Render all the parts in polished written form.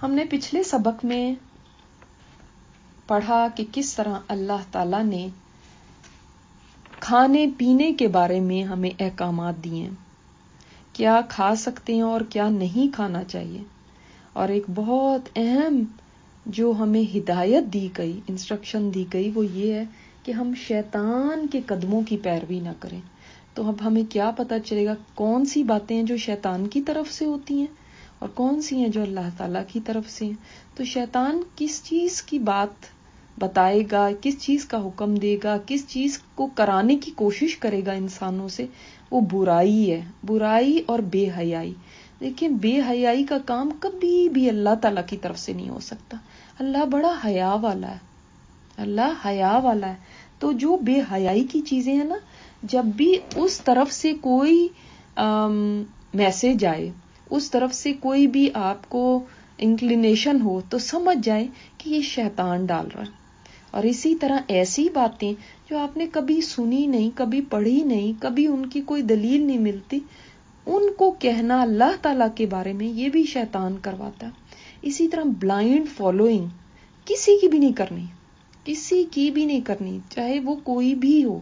ہم نے پچھلے سبق میں پڑھا کہ کس طرح اللہ تعالیٰ نے کھانے پینے کے بارے میں ہمیں احکامات دیے ہیں، کیا کھا سکتے ہیں اور کیا نہیں کھانا چاہیے. اور ایک بہت اہم جو ہمیں ہدایت دی گئی، انسٹرکشن دی گئی، وہ یہ ہے کہ ہم شیطان کے قدموں کی پیروی نہ کریں. تو اب ہمیں کیا پتہ چلے گا کون سی باتیں ہیں جو شیطان کی طرف سے ہوتی ہیں اور کون سی ہیں جو اللہ تعالیٰ کی طرف سے ہیں. تو شیطان کس چیز کی بات بتائے گا، کس چیز کا حکم دے گا، کس چیز کو کرانے کی کوشش کرے گا انسانوں سے، وہ برائی ہے، برائی اور بے حیائی. دیکھیں، بے حیائی کا کام کبھی بھی اللہ تعالیٰ کی طرف سے نہیں ہو سکتا. اللہ بڑا حیا والا ہے، اللہ حیا والا ہے. تو جو بے حیائی کی چیزیں ہیں نا، جب بھی اس طرف سے کوئی میسج آئے، اس طرف سے کوئی بھی آپ کو انکلینیشن ہو، تو سمجھ جائیں کہ یہ شیطان ڈال رہا ہے. اور اسی طرح ایسی باتیں جو آپ نے کبھی سنی نہیں، کبھی پڑھی نہیں، کبھی ان کی کوئی دلیل نہیں ملتی، ان کو کہنا اللہ تعالیٰ کے بارے میں، یہ بھی شیطان کرواتا ہے. اسی طرح بلائنڈ فالوئنگ کسی کی بھی نہیں کرنی، کسی کی بھی نہیں کرنی، چاہے وہ کوئی بھی ہو،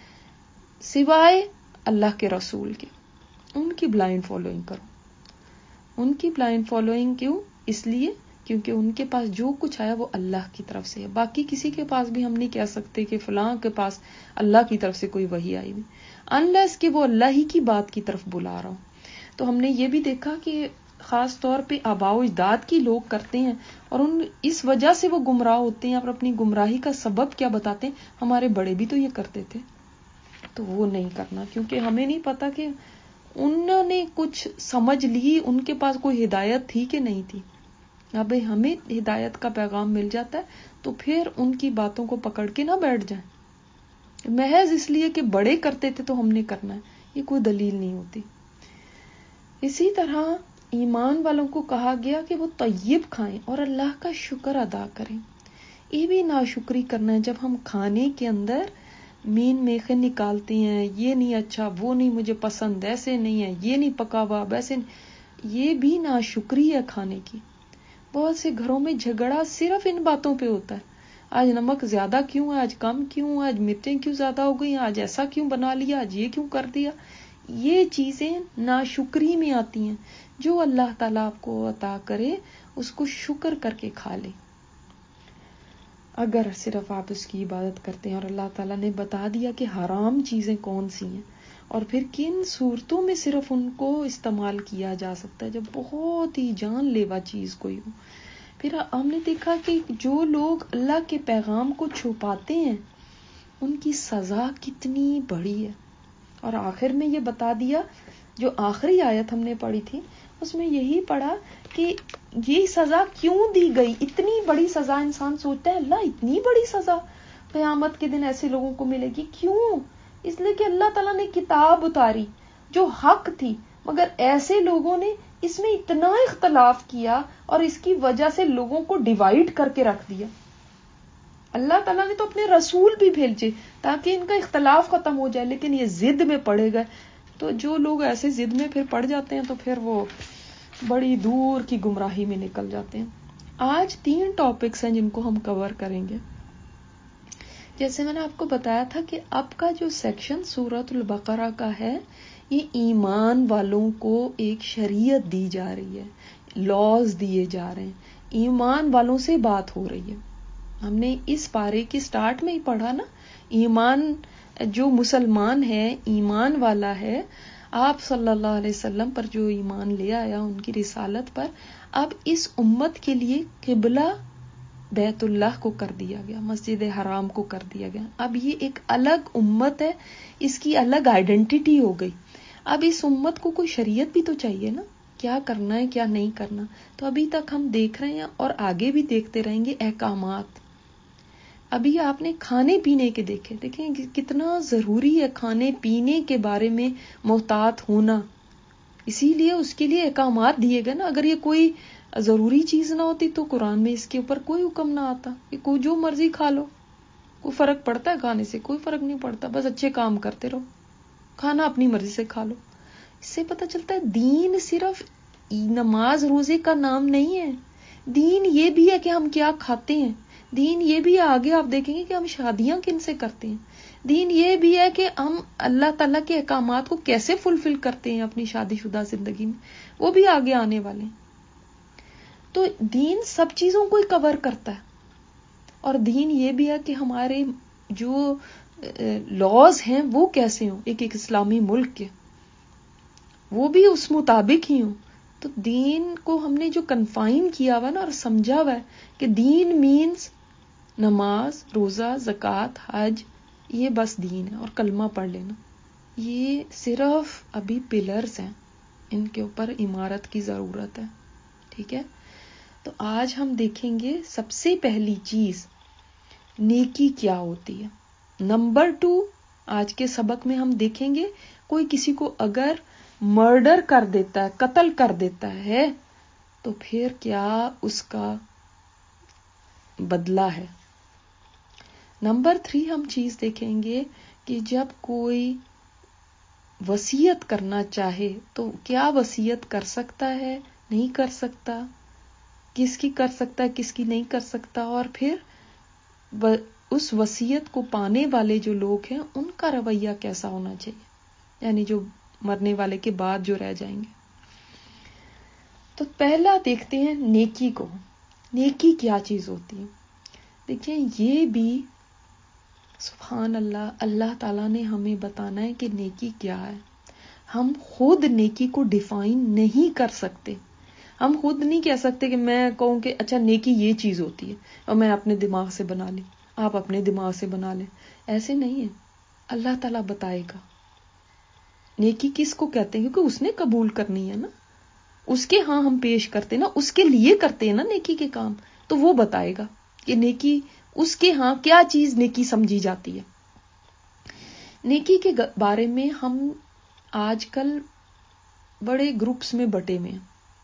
سوائے اللہ کے رسول کے. ان کی بلائنڈ فالوئنگ کرو. ان کی بلائنڈ فالوئنگ کیوں؟ اس لیے کیونکہ ان کے پاس جو کچھ آیا وہ اللہ کی طرف سے ہے. باقی کسی کے پاس بھی ہم نہیں کہہ سکتے کہ فلاں کے پاس اللہ کی طرف سے کوئی وحی آئی نہیں، انلیس کہ وہ اللہ ہی کی بات کی طرف بلا رہا ہو. تو ہم نے یہ بھی دیکھا کہ خاص طور پہ آباء و اجداد کی لوگ کرتے ہیں، اور اس وجہ سے وہ گمراہ ہوتے ہیں، اور اپنی گمراہی کا سبب کیا بتاتے ہیں، ہمارے بڑے بھی تو یہ کرتے تھے. تو وہ نہیں کرنا، کیونکہ ہمیں نہیں پتا کہ انہوں نے کچھ سمجھ لی، ان کے پاس کوئی ہدایت تھی کہ نہیں تھی. اب ہمیں ہدایت کا پیغام مل جاتا ہے تو پھر ان کی باتوں کو پکڑ کے نہ بیٹھ جائیں محض اس لیے کہ بڑے کرتے تھے تو ہم نے کرنا ہے. یہ کوئی دلیل نہیں ہوتی. اسی طرح ایمان والوں کو کہا گیا کہ وہ طیب کھائیں اور اللہ کا شکر ادا کریں. یہ بھی ناشکری کرنا ہے جب ہم کھانے کے اندر مین میخے نکالتے ہیں، یہ نہیں اچھا، وہ نہیں مجھے پسند، ایسے نہیں ہے، یہ نہیں پکا ہوا، ویسے نہیں. یہ بھی ناشکری ہے کھانے کی. بہت سے گھروں میں جھگڑا صرف ان باتوں پہ ہوتا ہے. آج نمک زیادہ کیوں ہے، آج کم کیوں، آج مرچیں کیوں زیادہ ہو گئی، آج ایسا کیوں بنا لیا، آج یہ کیوں کر دیا. یہ چیزیں ناشکری میں آتی ہیں. جو اللہ تعالیٰ آپ کو عطا کرے اس کو شکر کر کے کھا لے. اگر صرف آپ اس کی عبادت کرتے ہیں اور اللہ تعالیٰ نے بتا دیا کہ حرام چیزیں کون سی ہیں اور پھر کن صورتوں میں صرف ان کو استعمال کیا جا سکتا ہے، جب بہت ہی جان لیوا چیز کوئی ہو. پھر ہم نے دیکھا کہ جو لوگ اللہ کے پیغام کو چھپاتے ہیں ان کی سزا کتنی بڑی ہے. اور آخر میں یہ بتا دیا، جو آخری آیت ہم نے پڑھی تھی اس میں یہی پڑھا کہ یہ سزا کیوں دی گئی. اتنی بڑی سزا، انسان سوچتا ہے اللہ اتنی بڑی سزا قیامت کے دن ایسے لوگوں کو ملے گی. کیوں؟ اس لیے کہ اللہ تعالیٰ نے کتاب اتاری جو حق تھی، مگر ایسے لوگوں نے اس میں اتنا اختلاف کیا اور اس کی وجہ سے لوگوں کو ڈیوائیڈ کر کے رکھ دیا. اللہ تعالیٰ نے تو اپنے رسول بھی بھیجے تاکہ ان کا اختلاف ختم ہو جائے، لیکن یہ ضد میں پڑے گئے. تو جو لوگ ایسے ضد میں پھر پڑ جاتے ہیں تو پھر وہ بڑی دور کی گمراہی میں نکل جاتے ہیں. آج 3 ٹاپکس ہیں جن کو ہم کور کریں گے. جیسے میں نے آپ کو بتایا تھا کہ اب کا جو سیکشن سورۃ البقرہ کا ہے، یہ ایمان والوں کو ایک شریعت دی جا رہی ہے، لاز دیے جا رہے ہیں، ایمان والوں سے بات ہو رہی ہے. ہم نے اس پارے کے سٹارٹ میں ہی پڑھا نا، ایمان جو مسلمان ہے، ایمان والا ہے، آپ صلی اللہ علیہ وسلم پر جو ایمان لے آیا ان کی رسالت پر، اب اس امت کے لیے قبلہ بیت اللہ کو کر دیا گیا، مسجد حرام کو کر دیا گیا. اب یہ ایک الگ امت ہے، اس کی الگ آئیڈینٹی ہو گئی. اب اس امت کو کوئی شریعت بھی تو چاہیے نا، کیا کرنا ہے کیا نہیں کرنا. تو ابھی تک ہم دیکھ رہے ہیں اور آگے بھی دیکھتے رہیں گے احکامات. ابھی آپ نے کھانے پینے کے دیکھیں کتنا ضروری ہے کھانے پینے کے بارے میں محتاط ہونا. اسی لیے اس کے لیے احکامات دیے گئے نا. اگر یہ کوئی ضروری چیز نہ ہوتی تو قرآن میں اس کے اوپر کوئی حکم نہ آتا کہ کوئی جو مرضی کھا لو. کوئی فرق پڑتا ہے کھانے سے؟ کوئی فرق نہیں پڑتا. بس اچھے کام کرتے رہو، کھانا اپنی مرضی سے کھا لو. اس سے پتہ چلتا ہے دین صرف نماز روزے کا نام نہیں ہے. دین یہ بھی ہے کہ ہم کیا کھاتے ہیں. دین یہ بھی ہے، آگے آپ دیکھیں گے کہ ہم شادیاں کن سے کرتے ہیں. دین یہ بھی ہے کہ ہم اللہ تعالیٰ کے احکامات کو کیسے فلفل کرتے ہیں اپنی شادی شدہ زندگی میں، وہ بھی آگے آنے والے ہیں. تو دین سب چیزوں کو ہی کور کرتا ہے. اور دین یہ بھی ہے کہ ہمارے جو لاز ہیں وہ کیسے ہوں، ایک اسلامی ملک کے، وہ بھی اس مطابق ہی ہوں. تو دین کو ہم نے جو کنفائن کیا ہوا نا اور سمجھا ہوا ہے کہ دین مینز نماز، روزہ، زکوٰۃ، حج، یہ بس دین ہے، اور کلمہ پڑھ لینا. یہ صرف ابھی پلرز ہیں، ان کے اوپر عمارت کی ضرورت ہے. ٹھیک ہے. تو آج ہم دیکھیں گے سب سے پہلی چیز نیکی کیا ہوتی ہے. نمبر 2 آج کے سبق میں ہم دیکھیں گے کوئی کسی کو اگر مرڈر کر دیتا ہے، قتل کر دیتا ہے، تو پھر کیا اس کا بدلہ ہے. نمبر 3 ہم چیز دیکھیں گے کہ جب کوئی وصیت کرنا چاہے تو کیا وصیت کر سکتا ہے، نہیں کر سکتا، کس کی کر سکتا ہے، کس کی نہیں کر سکتا، اور پھر اس وصیت کو پانے والے جو لوگ ہیں ان کا رویہ کیسا ہونا چاہیے، یعنی جو مرنے والے کے بعد جو رہ جائیں گے. تو پہلا دیکھتے ہیں نیکی کو. نیکی کیا چیز ہوتی ہے؟ دیکھیں یہ بھی سبحان اللہ، اللہ تعالیٰ نے ہمیں بتانا ہے کہ نیکی کیا ہے. ہم خود نیکی کو ڈیفائن نہیں کر سکتے. ہم خود نہیں کہہ سکتے کہ میں کہوں کہ اچھا نیکی یہ چیز ہوتی ہے اور میں اپنے دماغ سے بنا لی، آپ اپنے دماغ سے بنا لیں. ایسے نہیں ہے. اللہ تعالیٰ بتائے گا نیکی کس کو کہتے ہیں، کیونکہ اس نے قبول کرنی ہے نا، اس کے ہاں ہم پیش کرتے نا، اس کے لیے کرتے ہیں نا نیکی کے کام. تو وہ بتائے گا کہ نیکی اس کے ہاں کیا چیز نیکی سمجھی جاتی ہے. نیکی کے بارے میں ہم آج کل بڑے گروپس میں بٹے ہوئے ہیں.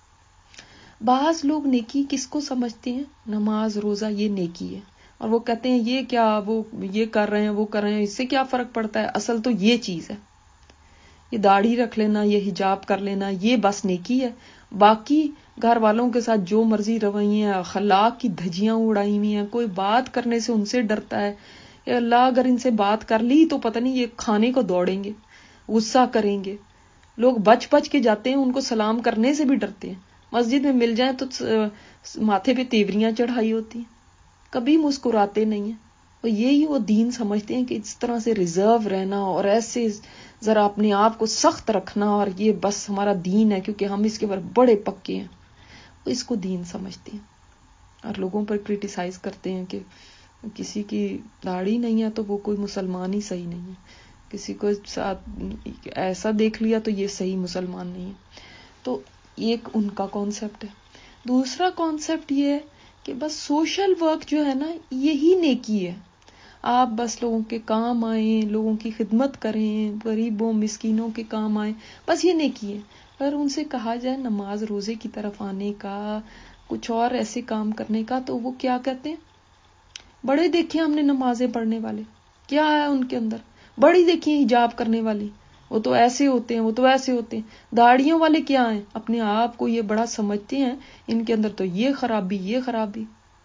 بعض لوگ نیکی کس کو سمجھتے ہیں، نماز روزہ یہ نیکی ہے، اور وہ کہتے ہیں یہ کیا، وہ یہ کر رہے ہیں وہ کر رہے ہیں، اس سے کیا فرق پڑتا ہے، اصل تو یہ چیز ہے، یہ داڑھی رکھ لینا، یہ حجاب کر لینا، یہ بس نیکی ہے. باقی گھر والوں کے ساتھ جو مرضی رویے ہیں، اخلاق کی دھجیاں اڑائی ہوئی ہیں، کوئی بات کرنے سے ان سے ڈرتا ہے کہ اللہ اگر ان سے بات کر لی تو پتہ نہیں یہ کھانے کو دوڑیں گے، غصہ کریں گے. لوگ بچ بچ کے جاتے ہیں، ان کو سلام کرنے سے بھی ڈرتے ہیں. مسجد میں مل جائیں تو ماتھے پہ تیوریاں چڑھائی ہوتی ہیں، کبھی مسکراتے نہیں ہیں. اور یہی وہ دین سمجھتے ہیں کہ اس طرح سے ریزرو رہنا اور ایسے ذرا اپنے آپ کو سخت رکھنا، اور یہ بس ہمارا دین ہے کیونکہ ہم اس کے اوپر بڑے پکے ہیں. وہ اس کو دین سمجھتے ہیں اور لوگوں پر کرٹیسائز کرتے ہیں کہ کسی کی داڑھی نہیں ہے تو وہ کوئی مسلمان ہی صحیح نہیں ہے، کسی کو ساتھ ایسا دیکھ لیا تو یہ صحیح مسلمان نہیں ہے. تو ایک ان کا کانسیپٹ ہے. دوسرا کانسیپٹ یہ ہے کہ بس سوشل ورک جو ہے نا یہی نیکی ہے. آپ بس لوگوں کے کام آئیں، لوگوں کی خدمت کریں، غریبوں مسکینوں کے کام آئیں، بس یہ نیکی ہے. اگر ان سے کہا جائے نماز روزے کی طرف آنے کا، کچھ اور ایسے کام کرنے کا، تو وہ کیا کہتے ہیں، بڑے دیکھیں ہم نے نمازیں پڑھنے والے، کیا ہے ان کے اندر، بڑی دیکھیں حجاب کرنے والی، وہ تو ایسے ہوتے ہیں، وہ تو ایسے ہوتے ہیں. داڑھیوں والے کیا ہیں، اپنے آپ کو یہ بڑا سمجھتے ہیں، ان کے اندر تو یہ خرابی یہ خرابی.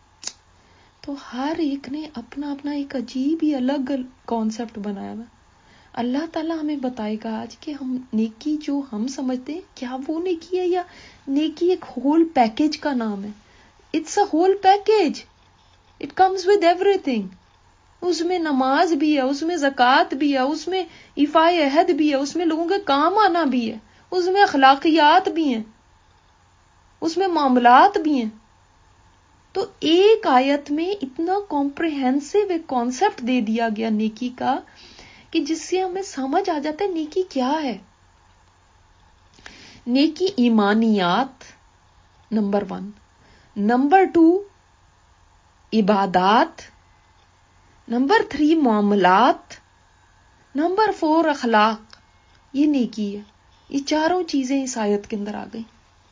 تو ہر ایک نے اپنا اپنا ایک عجیب ہی الگ کانسیپٹ بنایا ہوا. اللہ تعالیٰ ہمیں بتائے گا آج کہ ہم نیکی جو ہم سمجھتے ہیں کیا وہ نیکی ہے، یا نیکی ایک ہول پیکج کا نام ہے. It's a whole package, it comes with ایوری تھنگ. اس میں نماز بھی ہے، اس میں زکوٰۃ بھی ہے، اس میں ایفائے عہد بھی ہے، اس میں لوگوں کے کام آنا بھی ہے، اس میں اخلاقیات بھی ہیں، اس میں معاملات بھی ہیں. تو ایک آیت میں اتنا کمپریہنسو ایک کانسیپٹ دے دیا گیا نیکی کا کہ جس سے ہمیں سمجھ آ جاتا ہے نیکی کیا ہے. نیکی ایمانیات نمبر 1، نمبر 2 عبادات، نمبر 3 معاملات، نمبر 4 اخلاق. یہ نیکی ہے. یہ چاروں چیزیں اس آیت کے اندر آ گئی.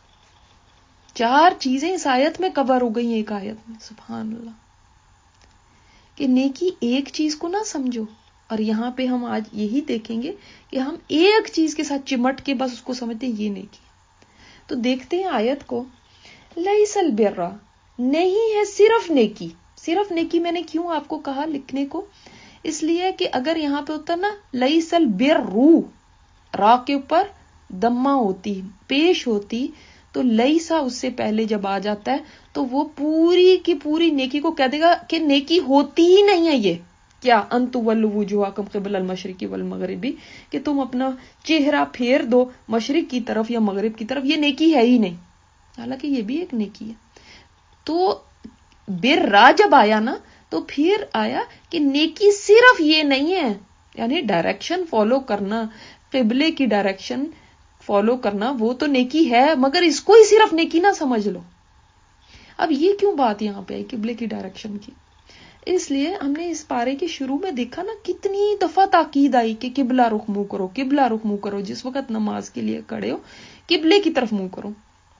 4 چیزیں اس آیت میں کور ہو گئی ایک آیت میں. سبحان اللہ. کہ نیکی ایک چیز کو نہ سمجھو. اور یہاں پہ ہم آج یہی دیکھیں گے کہ ہم ایک چیز کے ساتھ چمٹ کے بس اس کو سمجھتے ہیں یہ نیکی. تو دیکھتے ہیں آیت کو. لیس البر نہیں ہے صرف نیکی. صرف نیکی میں نے کیوں آپ کو کہا لکھنے کو؟ اس لیے کہ اگر یہاں پہ ہوتا نا لیس البر را کے اوپر دمہ ہوتی پیش ہوتی تو لیسا اس سے پہلے جب آ جاتا ہے تو وہ پوری کی پوری نیکی کو کہہ دے گا کہ نیکی ہوتی ہی نہیں ہے. یہ کیا ان تولوا وجوہکم قبل المشرق والمغرب، کہ تم اپنا چہرہ پھیر دو مشرق کی طرف یا مغرب کی طرف، یہ نیکی ہے ہی نہیں. حالانکہ یہ بھی ایک نیکی ہے. تو بر را جب آیا نا تو پھر آیا کہ نیکی صرف یہ نہیں ہے، یعنی ڈائریکشن فالو کرنا، قبلے کی ڈائریکشن فالو کرنا وہ تو نیکی ہے، مگر اس کو ہی صرف نیکی نہ سمجھ لو. اب یہ کیوں بات یہاں پہ آئی قبلے کی ڈائریکشن کی؟ اس لیے ہم نے اس پارے کے شروع میں دیکھا نا کتنی دفعہ تاکید آئی کہ قبلہ رخ منہ کرو، قبلہ رخ منہ کرو، جس وقت نماز کے لیے کھڑے ہو قبلے کی طرف منہ کرو.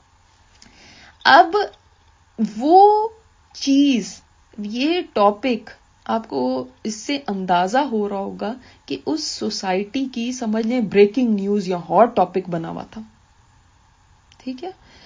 اب وہ چیز، یہ ٹاپک آپ کو اس سے اندازہ ہو رہا ہوگا کہ اس سوسائٹی کی سمجھ لیں بریکنگ نیوز یا ہاٹ ٹاپک بنا ہوا تھا. ٹھیک ہے،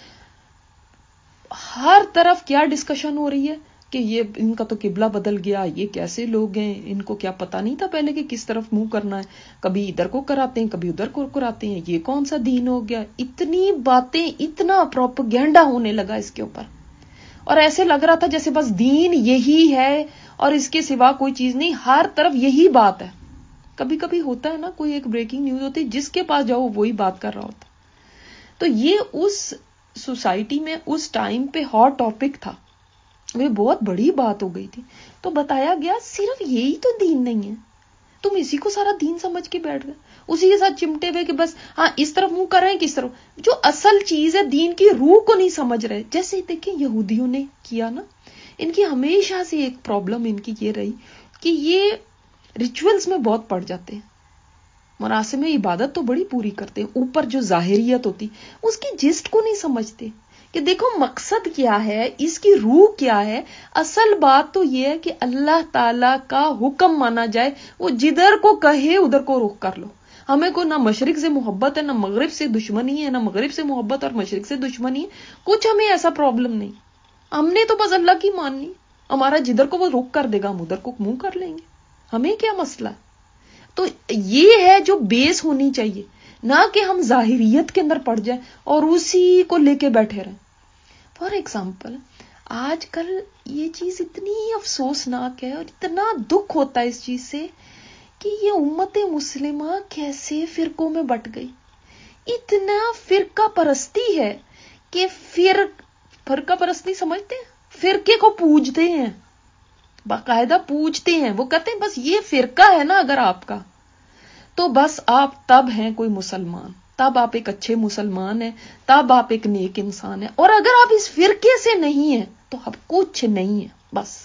ہر طرف کیا ڈسکشن ہو رہی ہے کہ یہ ان کا تو قبلہ بدل گیا، یہ کیسے لوگ ہیں، ان کو کیا پتا نہیں تھا پہلے کہ کس طرف منہ کرنا ہے، کبھی ادھر کو کراتے ہیں کبھی ادھر کو کراتے ہیں، یہ کون سا دین ہو گیا. اتنی باتیں، اتنا پروپیگینڈا ہونے لگا اس کے اوپر، اور ایسے لگ رہا تھا جیسے بس دین یہی ہے اور اس کے سوا کوئی چیز نہیں، ہر طرف یہی بات ہے. کبھی کبھی ہوتا ہے نا کوئی ایک بریکنگ نیوز ہوتی ہے جس کے پاس جاؤ وہی بات کر رہا ہوتا. تو یہ اس سوسائٹی میں اس ٹائم پہ ہاٹ ٹاپک تھا، وہ بہت بڑی بات ہو گئی تھی. تو بتایا گیا صرف یہی تو دین نہیں ہے، تم اسی کو سارا دین سمجھ کے بیٹھ گئے، اسی کے ساتھ چمٹے ہوئے کہ بس ہاں اس طرف منہ کر رہے ہیں کس طرف. جو اصل چیز ہے دین کی روح کو نہیں سمجھ رہے. جیسے دیکھیں یہودیوں نے کیا نا، ان کی ہمیشہ سے ایک پرابلم ان کی یہ رہی کہ یہ ریچولز میں بہت پڑ جاتے ہیں، مراسم عبادت تو بڑی پوری کرتے ہیں، اوپر جو ظاہریت ہوتی اس کی جسٹ کو نہیں سمجھتے کہ دیکھو مقصد کیا ہے، اس کی روح کیا ہے. اصل بات تو یہ ہے کہ اللہ تعالی کا حکم مانا جائے، وہ جدھر کو کہے ادھر کو رخ کر لو. ہمیں کو نہ مشرق سے محبت ہے نہ مغرب سے دشمنی ہے، نہ مغرب سے محبت اور مشرق سے دشمنی ہے، کچھ ہمیں ایسا پرابلم نہیں. ہم نے تو بس اللہ کی ماننی، ہمارا جدھر کو وہ رخ کر دے گا ہم ادھر کو منہ کر لیں گے، ہمیں کیا مسئلہ. تو یہ ہے جو بیس ہونی چاہیے، نہ کہ ہم ظاہریت کے اندر پڑ جائیں اور اسی کو لے کے بیٹھے رہیں. فار ایگزامپل آج کل یہ چیز اتنی افسوسناک ہے اور اتنا دکھ ہوتا ہے اس چیز سے کہ یہ امت مسلمہ کیسے فرقوں میں بٹ گئی. اتنا فرقہ پرستی ہے کہ فرقہ پرستی سمجھتے ہیں، فرقے کو پوجتے ہیں، باقاعدہ پوجتے ہیں. وہ کہتے ہیں بس یہ فرقہ ہے نا اگر آپ کا تو بس آپ تب ہیں کوئی مسلمان، تب آپ ایک اچھے مسلمان ہیں، تب آپ ایک نیک انسان ہیں. اور اگر آپ اس فرقے سے نہیں ہیں تو آپ کچھ نہیں ہیں، بس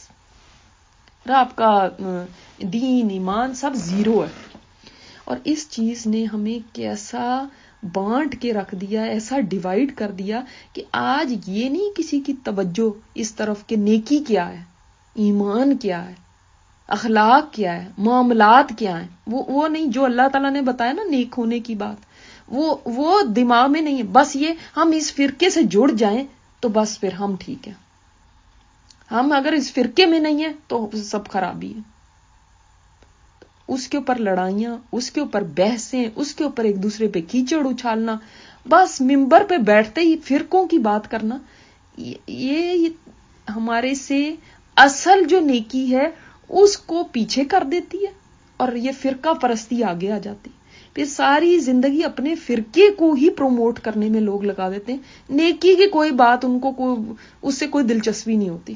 آپ کا دین ایمان سب زیرو ہے. اور اس چیز نے ہمیں کیسا بانٹ کے رکھ دیا، ایسا ڈیوائیڈ کر دیا کہ آج یہ نہیں کسی کی توجہ اس طرف کہ نیکی کیا ہے، ایمان کیا ہے، اخلاق کیا ہے، معاملات کیا ہیں، وہ نہیں جو اللہ تعالیٰ نے بتایا نا نیک ہونے کی بات، وہ دماغ میں نہیں ہے. بس یہ ہم اس فرقے سے جڑ جائیں تو بس پھر ہم ٹھیک ہیں. ہم اگر اس فرقے میں نہیں ہیں تو سب خرابی ہے. اس کے اوپر لڑائیاں، اس کے اوپر بحثیں، اس کے اوپر ایک دوسرے پہ کیچڑ اچھالنا، بس ممبر پہ بیٹھتے ہی فرقوں کی بات کرنا، یہ ہمارے سے اصل جو نیکی ہے اس کو پیچھے کر دیتی ہے اور یہ فرقہ پرستی آگے آ جاتی. پھر ساری زندگی اپنے فرقے کو ہی پروموٹ کرنے میں لوگ لگا دیتے ہیں، نیکی کی کوئی بات ان کو اس سے کوئی دلچسپی نہیں ہوتی.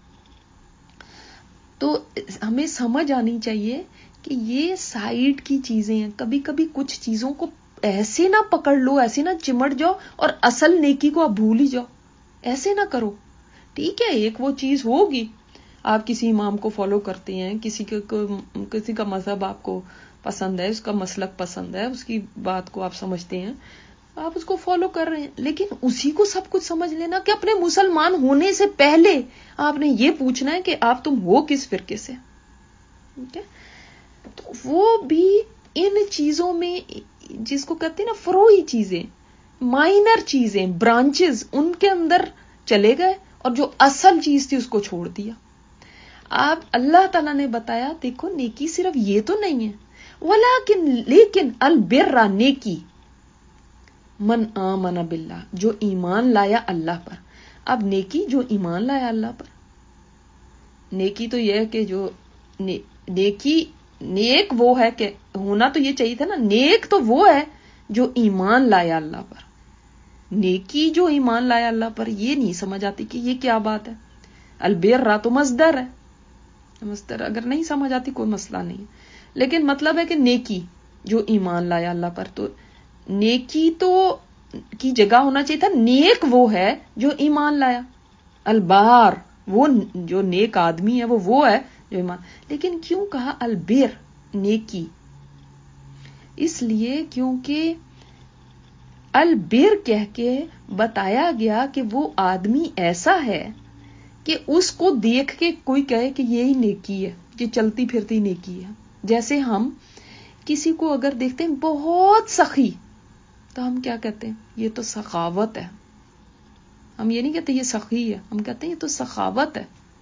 تو ہمیں سمجھ آنی چاہیے کہ یہ سائیڈ کی چیزیں ہیں. کبھی کبھی کچھ چیزوں کو ایسے نہ پکڑ لو، ایسے نہ چمٹ جاؤ اور اصل نیکی کو آپ بھول ہی جاؤ، ایسے نہ کرو. ٹھیک ہے ایک وہ چیز ہوگی، آپ کسی امام کو فالو کرتے ہیں، کسی کا مذہب آپ کو پسند ہے، اس کا مسلک پسند ہے، اس کی بات کو آپ سمجھتے ہیں، آپ اس کو فالو کر رہے ہیں، لیکن اسی کو سب کچھ سمجھ لینا کہ اپنے مسلمان ہونے سے پہلے آپ نے یہ پوچھنا ہے کہ آپ تم ہو کس فرقے سے. ٹھیک ہے، تو وہ بھی ان چیزوں میں جس کو کہتے ہیں نا فروعی چیزیں، مائنر چیزیں، برانچز، ان کے اندر چلے گئے اور جو اصل چیز تھی اس کو چھوڑ دیا. آپ اللہ تعالیٰ نے بتایا دیکھو نیکی صرف یہ تو نہیں ہے, لیکن البر نیکی من آمن باللہ, جو ایمان لایا اللہ پر. اب نیکی جو ایمان لایا اللہ پر. نیکی تو یہ ہے کہ جو نیکی نیک وہ ہے کہ ہونا تو یہ چاہیے تھا نا, نیک تو وہ ہے جو ایمان لایا اللہ پر. نیکی جو ایمان لایا اللہ پر, یہ نہیں سمجھ آتی کہ یہ کیا بات ہے. البر تو مصدر ہے, مصدر اگر نہیں سمجھ آتی کوئی مسئلہ نہیں ہے, لیکن مطلب ہے کہ نیکی جو ایمان لایا اللہ پر. تو نیکی تو کی جگہ ہونا چاہیے تھا نیک وہ ہے جو ایمان لایا. البار وہ جو نیک آدمی ہے وہ ہے جو ایمان. لیکن کیوں کہا البر نیکی؟ اس لیے کیونکہ البر کہہ کے بتایا گیا کہ وہ آدمی ایسا ہے کہ اس کو دیکھ کے کوئی کہے کہ یہی نیکی ہے, یہ چلتی پھرتی نیکی ہے. جیسے ہم کسی کو اگر دیکھتے ہیں بہت سخی, تو ہم کیا کہتے ہیں, یہ تو سخاوت ہے. ہم یہ نہیں کہتے یہ سخی ہے, ہم کہتے ہیں یہ تو سخاوت ہے.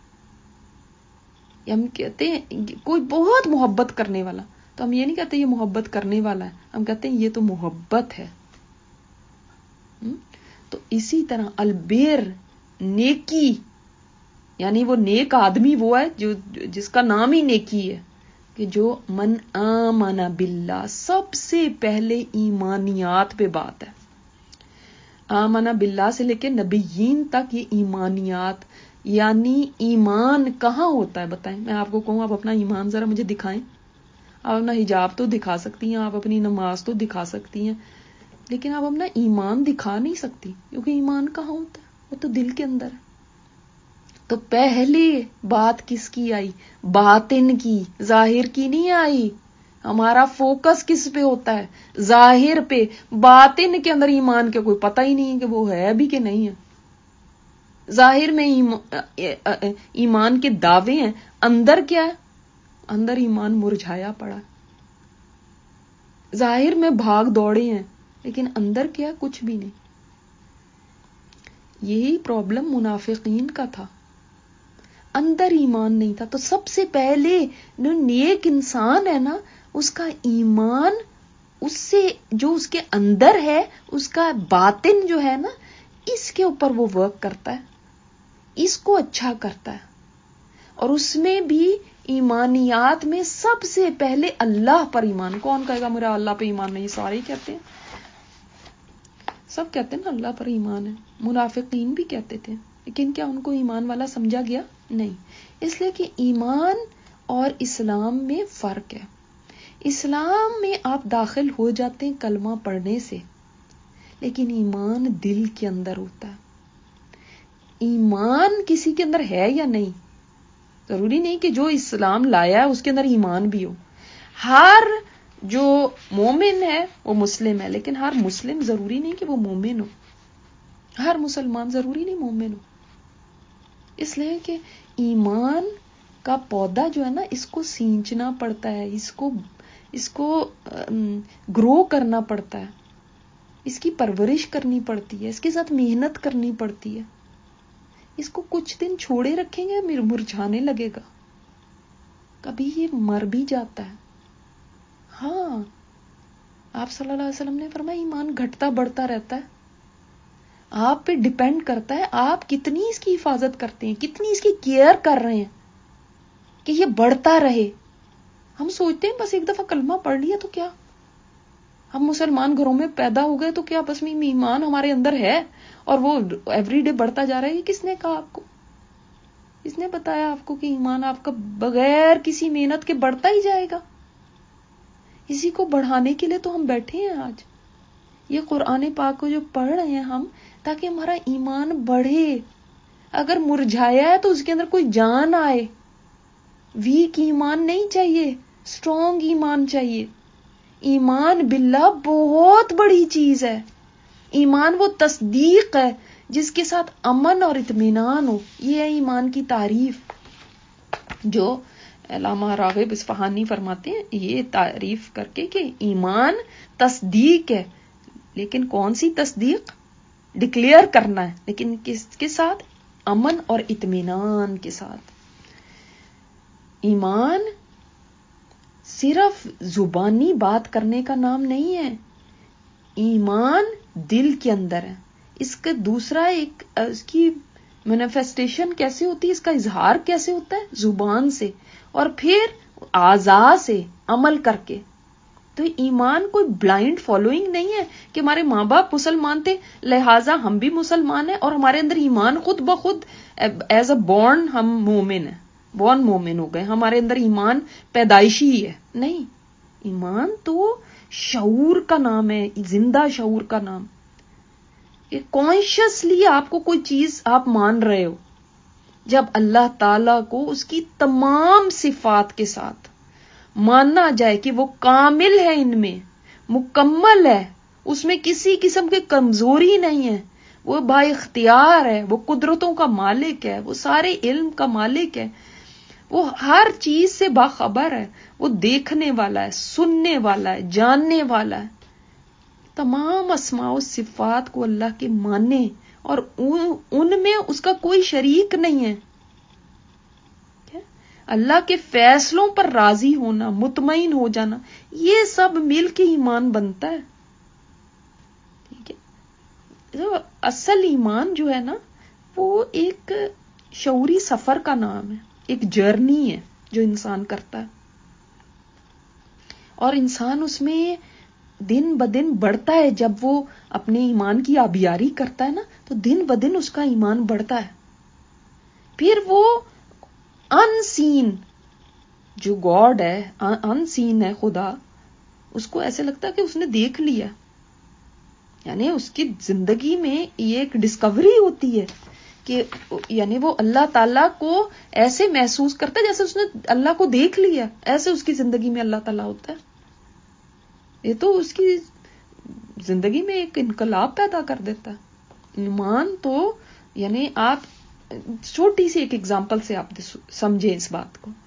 یا ہم کہتے ہیں کوئی بہت محبت کرنے والا, تو ہم یہ نہیں کہتے یہ محبت کرنے والا ہے, ہم کہتے ہیں یہ تو محبت ہے. تو اسی طرح البر نیکی, یعنی وہ نیک آدمی وہ ہے جو جس کا نام ہی نیکی ہے, کہ جو من آمن باللہ, سب سے پہلے ایمانیات پہ بات ہے. آمن باللہ سے لے کے نبیین تک یہ ایمانیات, یعنی ایمان کہاں ہوتا ہے بتائیں. میں آپ کو کہوں آپ اپنا ایمان ذرا مجھے دکھائیں. آپ اپنا حجاب تو دکھا سکتی ہیں, آپ اپنی نماز تو دکھا سکتی ہیں, لیکن آپ اپنا ایمان دکھا نہیں سکتی, کیونکہ ایمان کہاں ہوتا ہے, وہ تو دل کے اندر ہے. تو پہلی بات کس کی آئی؟ باطن کی, ظاہر کی نہیں آئی. ہمارا فوکس کس پہ ہوتا ہے؟ ظاہر پہ. باطن کے اندر ایمان کے کوئی پتہ ہی نہیں ہے کہ وہ ہے بھی کہ نہیں ہے. ظاہر میں ایمان کے دعوے ہیں, اندر کیا ہے؟ اندر ایمان مرجھایا پڑا. ظاہر میں بھاگ دوڑے ہیں, لیکن اندر کیا؟ کچھ بھی نہیں. یہی پرابلم منافقین کا تھا, اندر ایمان نہیں تھا. تو سب سے پہلے جو نیک انسان ہے نا, اس کا ایمان, اس سے جو اس کے اندر ہے, اس کا باطن جو ہے نا, اس کے اوپر وہ ورک کرتا ہے, اس کو اچھا کرتا ہے. اور اس میں بھی ایمانیات میں سب سے پہلے اللہ پر ایمان. کون کہے گا میرا اللہ پہ ایمان نہیں؟ سارے ہی کہتے ہیں, سب کہتے ہیں نا اللہ پر ایمان ہے. منافقین بھی کہتے تھے, لیکن کیا ان کو ایمان والا سمجھا گیا؟ نہیں. اس لیے کہ ایمان اور اسلام میں فرق ہے. اسلام میں آپ داخل ہو جاتے ہیں کلمہ پڑھنے سے, لیکن ایمان دل کے اندر ہوتا ہے. ایمان کسی کے اندر ہے یا نہیں, ضروری نہیں کہ جو اسلام لایا ہے اس کے اندر ایمان بھی ہو. ہر جو مومن ہے وہ مسلم ہے, لیکن ہر مسلم ضروری نہیں کہ وہ مومن ہو. ہر مسلمان ضروری نہیں مومن ہو. اس لیے کہ ایمان کا پودا جو ہے نا, اس کو سینچنا پڑتا ہے, اس کو گرو کرنا پڑتا ہے, اس کی پرورش کرنی پڑتی ہے, اس کے ساتھ محنت کرنی پڑتی ہے. اس کو کچھ دن چھوڑے رکھیں گے مرجھانے لگے گا, کبھی یہ مر بھی جاتا ہے. ہاں, آپ صلی اللہ علیہ وسلم نے فرمایا ایمان گھٹتا بڑھتا رہتا ہے. آپ پہ ڈیپینڈ کرتا ہے آپ کتنی اس کی حفاظت کرتے ہیں, کتنی اس کی کیئر کر رہے ہیں کہ یہ بڑھتا رہے. ہم سوچتے ہیں بس ایک دفعہ کلمہ پڑھ لیا تو کیا, ہم مسلمان گھروں میں پیدا ہو گئے تو کیا بس میں ایمان ہمارے اندر ہے اور وہ ایوری ڈے بڑھتا جا رہا ہے. یہ کس نے کہا آپ کو؟ اس نے بتایا آپ کو کہ ایمان آپ کا بغیر کسی محنت کے بڑھتا ہی جائے گا. اسی کو بڑھانے کے لیے تو ہم بیٹھے ہیں آج, یہ قرآن پاک کو جو پڑھ رہے ہیں ہم, تاکہ ہمارا ایمان بڑھے. اگر مرجھایا ہے تو اس کے اندر کوئی جان آئے. ویک ایمان نہیں چاہیے, اسٹرانگ ایمان چاہیے. ایمان باللہ بہت بڑی چیز ہے. ایمان وہ تصدیق ہے جس کے ساتھ امن اور اطمینان ہو. یہ ہے ایمان کی تعریف, جو علامہ راغب اصفہانی فرماتے ہیں, یہ تعریف کر کے کہ ایمان تصدیق ہے. لیکن کون سی تصدیق؟ ڈکلیئر کرنا ہے, لیکن کس کے ساتھ؟ امن اور اطمینان کے ساتھ. ایمان صرف زبانی بات کرنے کا نام نہیں ہے. ایمان دل کے اندر ہے. اس کا دوسرا اس کی مینیفیسٹیشن کیسے ہوتی ہے, اس کا اظہار کیسے ہوتا ہے؟ زبان سے, اور پھر اعضاء سے, عمل کر کے. تو ایمان کوئی بلائنڈ فالوئنگ نہیں ہے کہ ہمارے ماں باپ مسلمان تھے لہٰذا ہم بھی مسلمان ہیں اور ہمارے اندر ایمان خود بخود ایز اے بورن ہم مومن ہیں, بورن مومن ہو گئے, ہمارے اندر ایمان پیدائشی ہی ہے. نہیں, ایمان تو شعور کا نام ہے, زندہ شعور کا نام. کانشیسلی آپ کو کوئی چیز آپ مان رہے ہو, جب اللہ تعالی کو اس کی تمام صفات کے ساتھ ماننا جائے کہ وہ کامل ہے, ان میں مکمل ہے, اس میں کسی قسم کی کمزوری نہیں ہے, وہ با اختیار ہے, وہ قدرتوں کا مالک ہے, وہ سارے علم کا مالک ہے, وہ ہر چیز سے باخبر ہے, وہ دیکھنے والا ہے, سننے والا ہے, جاننے والا ہے. تمام اسماء و صفات کو اللہ کے مانے اور ان میں اس کا کوئی شریک نہیں ہے. اللہ کے فیصلوں پر راضی ہونا, مطمئن ہو جانا, یہ سب مل کے ایمان بنتا ہے. ٹھیک ہے, تو اصل ایمان جو ہے نا وہ ایک شعوری سفر کا نام ہے, ایک جرنی ہے جو انسان کرتا ہے, اور انسان اس میں دن بدن بڑھتا ہے. جب وہ اپنے ایمان کی آبیاری کرتا ہے نا تو دن بدن اس کا ایمان بڑھتا ہے. پھر وہ ان سین جو گاڈ ہے, ان سین ہے خدا, اس کو ایسے لگتا ہے کہ اس نے دیکھ لیا. یعنی اس کی زندگی میں یہ ایک ڈسکوری ہوتی ہے کہ یعنی وہ اللہ تعالیٰ کو ایسے محسوس کرتا ہے جیسے اس نے اللہ کو دیکھ لیا. ایسے اس کی زندگی میں اللہ تعالیٰ ہوتا ہے. یہ تو اس کی زندگی میں ایک انقلاب پیدا کر دیتا ہے. ایمان تو یعنی آپ چھوٹی سی ایک ایگزامپل سے آپ سمجھیں اس بات کو.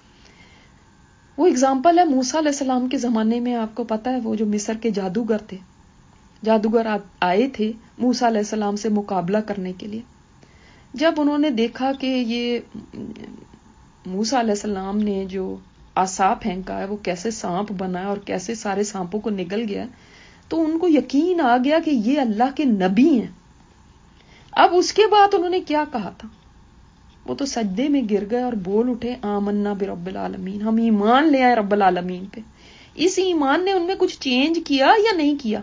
وہ ایگزامپل ہے موسیٰ علیہ السلام کے زمانے میں. آپ کو پتا ہے وہ جو مصر کے جادوگر تھے, جادوگر آئے تھے موسیٰ علیہ السلام سے مقابلہ کرنے کے لیے. جب انہوں نے دیکھا کہ یہ موسیٰ علیہ السلام نے جو عصا پھینکا ہے وہ کیسے سانپ بنا ہے اور کیسے سارے سانپوں کو نگل گیا, تو ان کو یقین آ گیا کہ یہ اللہ کے نبی ہیں. اب اس کے بعد انہوں نے کیا کہا تھا, وہ تو سجدے میں گر گئے اور بول اٹھے آمنا برب العالمین, ہم ایمان لے آئے رب العالمین پہ. اس ایمان نے ان میں کچھ چینج کیا یا نہیں کیا؟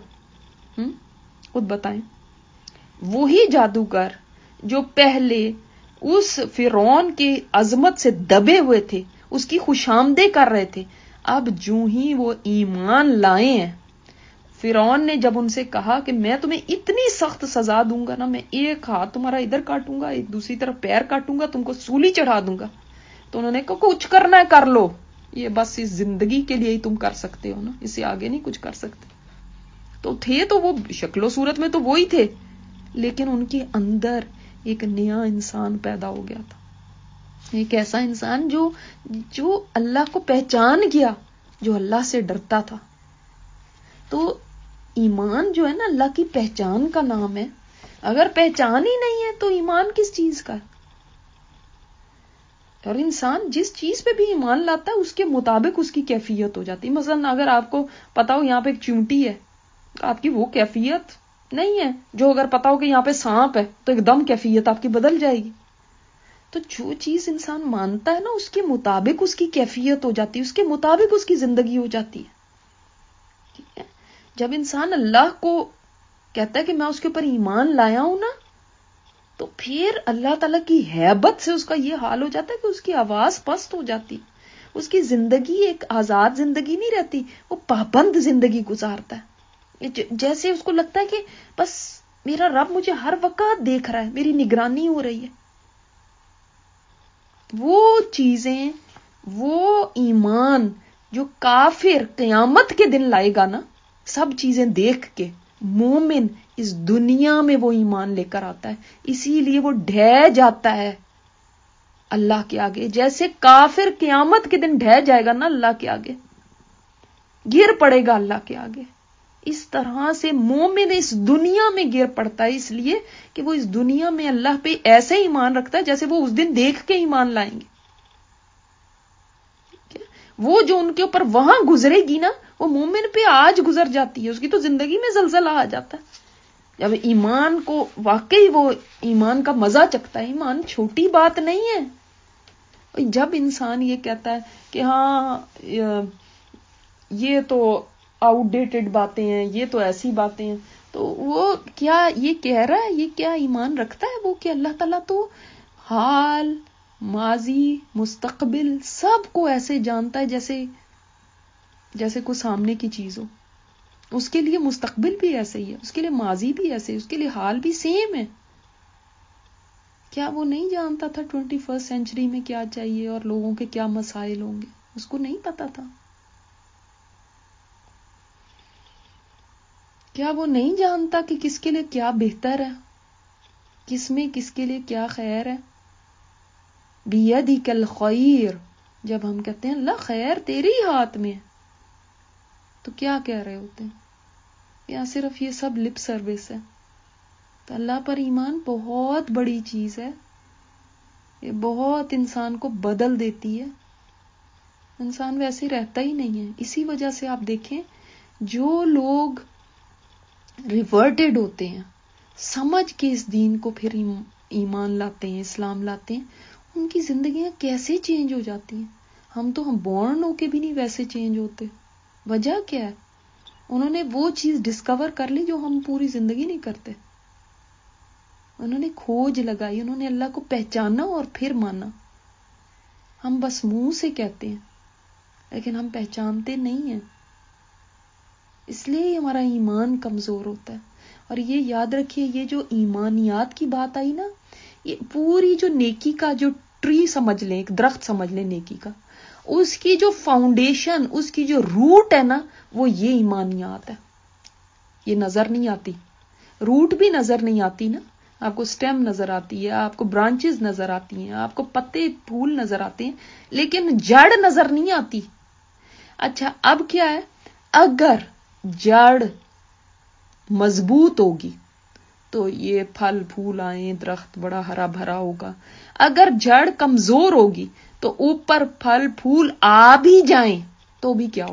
خود بتائیں. وہی جادوگر جو پہلے اس فرعون کی عظمت سے دبے ہوئے تھے, اس کی خوشامدیں کر رہے تھے, اب جو ہی وہ ایمان لائے ہیں, فرعون نے جب ان سے کہا کہ میں تمہیں اتنی سخت سزا دوں گا نا, میں ایک ہاتھ تمہارا ادھر کاٹوں گا, ایک دوسری طرف پیر کاٹوں گا, تم کو سولی چڑھا دوں گا, تو انہوں نے کہا کچھ کرنا ہے کر لو, یہ بس اس زندگی کے لیے ہی تم کر سکتے ہو نا, اس سے آگے نہیں کچھ کر سکتے. تو تھے تو وہ شکل و صورت میں تو وہی تھے, لیکن ان کے اندر ایک نیا انسان پیدا ہو گیا تھا. ایک ایسا انسان جو اللہ کو پہچان گیا, جو اللہ سے ڈرتا تھا. تو ایمان جو ہے نا اللہ کی پہچان کا نام ہے. اگر پہچان ہی نہیں ہے تو ایمان کس چیز کا ہے؟ اور انسان جس چیز پہ بھی ایمان لاتا ہے اس کے مطابق اس کی کیفیت ہو جاتی ہے. مثلا اگر آپ کو پتا ہو یہاں پہ ایک چونٹی ہے, آپ کی وہ کیفیت نہیں ہے جو اگر پتا ہو کہ یہاں پہ سانپ ہے تو ایک دم کیفیت آپ کی بدل جائے گی. تو جو چیز انسان مانتا ہے نا اس کے مطابق اس کی کیفیت ہو جاتی ہے, اس کے مطابق اس کی زندگی ہو جاتی ہے. ٹھیک ہے, جب انسان اللہ کو کہتا ہے کہ میں اس کے اوپر ایمان لایا ہوں نا, تو پھر اللہ تعالیٰ کی ہیبت سے اس کا یہ حال ہو جاتا ہے کہ اس کی آواز پست ہو جاتی, اس کی زندگی ایک آزاد زندگی نہیں رہتی, وہ پابند زندگی گزارتا ہے. جیسے اس کو لگتا ہے کہ بس میرا رب مجھے ہر وقت دیکھ رہا ہے, میری نگرانی ہو رہی ہے. وہ چیزیں, وہ ایمان جو کافر قیامت کے دن لائے گا نا, سب چیزیں دیکھ کے مومن اس دنیا میں وہ ایمان لے کر آتا ہے. اسی لیے وہ ڈھہ جاتا ہے اللہ کے آگے, جیسے کافر قیامت کے دن ڈھہ جائے گا نا اللہ کے آگے, گر پڑے گا اللہ کے آگے. اس طرح سے مومن اس دنیا میں گر پڑتا ہے، اس لیے کہ وہ اس دنیا میں اللہ پہ ایسے ایمان رکھتا ہے جیسے وہ اس دن دیکھ کے ایمان لائیں گے. وہ جو ان کے اوپر وہاں گزرے گی نا، وہ مومن پہ آج گزر جاتی ہے، اس کی تو زندگی میں زلزلہ آ جاتا ہے جب ایمان کو واقعی وہ ایمان کا مزہ چکھتا ہے. ایمان چھوٹی بات نہیں ہے. جب انسان یہ کہتا ہے کہ ہاں یہ تو آؤٹ ڈیٹڈ باتیں ہیں، یہ تو ایسی باتیں ہیں، تو وہ کیا یہ کہہ رہا ہے، یہ کیا ایمان رکھتا ہے وہ کہ اللہ تعالیٰ تو حال، ماضی، مستقبل سب کو ایسے جانتا ہے جیسے کوئی سامنے کی چیز ہو. اس کے لیے مستقبل بھی ایسے ہی ہے، اس کے لیے ماضی بھی ایسے ہے، اس کے لیے حال بھی سیم ہے. کیا وہ نہیں جانتا تھا 21 سینچری میں کیا چاہیے اور لوگوں کے کیا مسائل ہوں گے؟ اس کو نہیں پتا تھا. کیا وہ نہیں جانتا کہ کس کے لیے کیا بہتر ہے، کس میں کس کے لیے کیا خیر ہے؟ بیدک الخیر، جب ہم کہتے ہیں اللہ خیر تیرے ہی ہاتھ میں ہے، تو کیا کہہ رہے ہوتے ہیں؟ یا صرف یہ سب لپ سروس ہے؟ تو اللہ پر ایمان بہت بڑی چیز ہے، یہ بہت انسان کو بدل دیتی ہے. انسان ویسے رہتا ہی نہیں ہے. اسی وجہ سے آپ دیکھیں جو لوگ ریورٹڈ ہوتے ہیں، سمجھ کے اس دین کو پھر ایمان لاتے ہیں، اسلام لاتے ہیں، ان کی زندگیاں کیسے چینج ہو جاتی ہیں. ہم بورن ہو کے بھی نہیں ویسے چینج ہوتے. وجہ کیا ہے؟ انہوں نے وہ چیز ڈسکور کر لی جو ہم پوری زندگی نہیں کرتے. انہوں نے کھوج لگائی، انہوں نے اللہ کو پہچانا اور پھر مانا. ہم بس منہ سے کہتے ہیں لیکن ہم پہچانتے نہیں ہیں، اس لیے ہمارا ایمان کمزور ہوتا ہے. اور یہ یاد رکھیے، یہ جو ایمانیات کی بات آئی نا، یہ پوری جو نیکی کا جو ٹری سمجھ لیں، ایک درخت سمجھ لیں نیکی کا، اس کی جو فاؤنڈیشن، اس کی جو روٹ ہے نا، وہ یہ ایمانیات ہے. یہ نظر نہیں آتی، روٹ بھی نظر نہیں آتی نا. آپ کو سٹیم نظر آتی ہے، آپ کو برانچز نظر آتی ہیں، آپ کو پتے پھول نظر آتے ہیں، لیکن جڑ نظر نہیں آتی. اچھا اب کیا ہے؟ اگر جڑ مضبوط ہوگی تو یہ پھل پھول آئیں، درخت بڑا ہرا بھرا ہوگا. اگر جڑ کمزور ہوگی تو اوپر پھل پھول آ بھی جائیں تو بھی کیا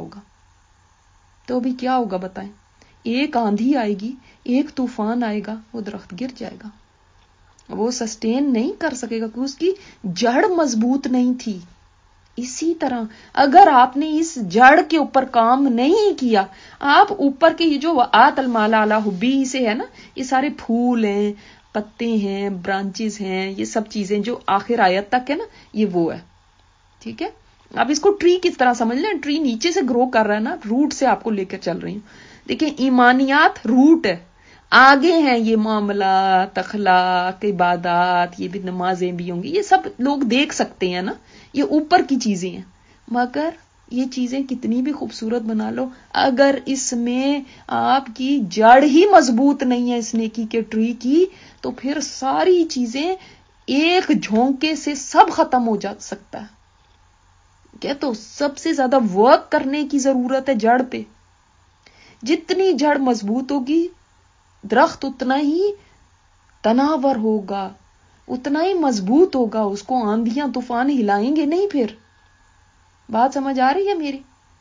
ہوگا بتائیں؟ ایک آندھی آئے گی، ایک طوفان آئے گا، وہ درخت گر جائے گا، وہ سسٹین نہیں کر سکے گا کیونکہ اس کی جڑ مضبوط نہیں تھی. اسی طرح اگر آپ نے اس جڑ کے اوپر کام نہیں کیا، آپ اوپر کے یہ جو آت المال علی حبی سے ہے نا، یہ سارے پھول ہیں، پتے ہیں، برانچز ہیں، یہ سب چیزیں جو آخر آیت تک ہے نا، یہ وہ ہے. ٹھیک ہے؟ آپ اس کو ٹری کی طرح سمجھ لیں، ٹری نیچے سے گرو کر رہا ہے نا، روٹ سے آپ کو لے کر چل رہی ہوں. دیکھیں ایمانیات روٹ ہے، آگے ہیں یہ معاملات، اخلاق، عبادات، یہ بھی نمازیں بھی ہوں گی، یہ سب لوگ دیکھ سکتے ہیں نا، یہ اوپر کی چیزیں ہیں. مگر یہ چیزیں کتنی بھی خوبصورت بنا لو، اگر اس میں آپ کی جڑ ہی مضبوط نہیں ہے اس نیکی کے ٹری کی، تو پھر ساری چیزیں ایک جھونکے سے سب ختم ہو جا سکتا ہے. کیا تو سب سے زیادہ ورک کرنے کی ضرورت ہے جڑ پہ. جتنی جڑ مضبوط ہوگی درخت اتنا ہی تناور ہوگا، اتنا ہی مضبوط ہوگا، اس کو آندھیاں طوفان ہلائیں گے نہیں. پھر بات سمجھ آ رہی ہے میری؟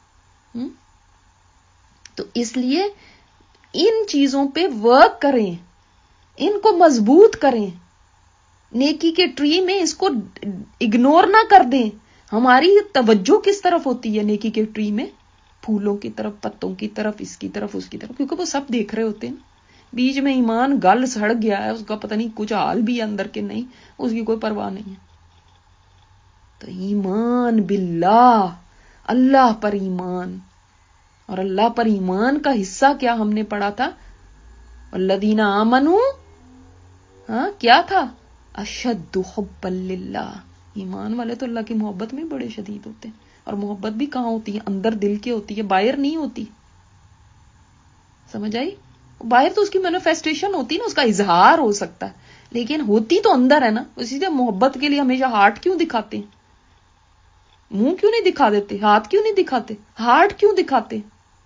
تو اس لیے ان چیزوں پہ ورک کریں، ان کو مضبوط کریں. نیکی کے ٹری میں اس کو اگنور نہ کر دیں. ہماری توجہ کس طرف ہوتی ہے نیکی کے ٹری میں؟ پھولوں کی طرف، پتوں کی طرف، اس کی طرف، اس کی طرف، کیونکہ وہ سب دیکھ رہے ہوتے ہیں. بیچ میں ایمان گل سڑ گیا ہے، اس کا پتہ نہیں کچھ حال بھی ہے اندر کے نہیں، اس کی کوئی پرواہ نہیں ہے. تو ایمان باللہ، اللہ پر ایمان. اور اللہ پر ایمان کا حصہ کیا ہم نے پڑھا تھا؟ الذین آمنوا، کیا تھا؟ اشد حبا للہ. ایمان والے تو اللہ کی محبت میں بڑے شدید ہوتے ہیں. اور محبت بھی کہاں ہوتی ہے؟ اندر دل کے ہوتی ہے، باہر نہیں ہوتی. سمجھ آئی؟ باہر تو اس کی مینیفیسٹیشن ہوتی ہے نا، اس کا اظہار ہو سکتا ہے، لیکن ہوتی تو اندر ہے نا. اسی لیے محبت کے لیے ہمیشہ ہارٹ کیوں دکھاتے ہیں؟ منہ کیوں نہیں دکھا دیتے؟ ہاتھ کیوں نہیں دکھاتے؟ ہارٹ کیوں دکھاتے؟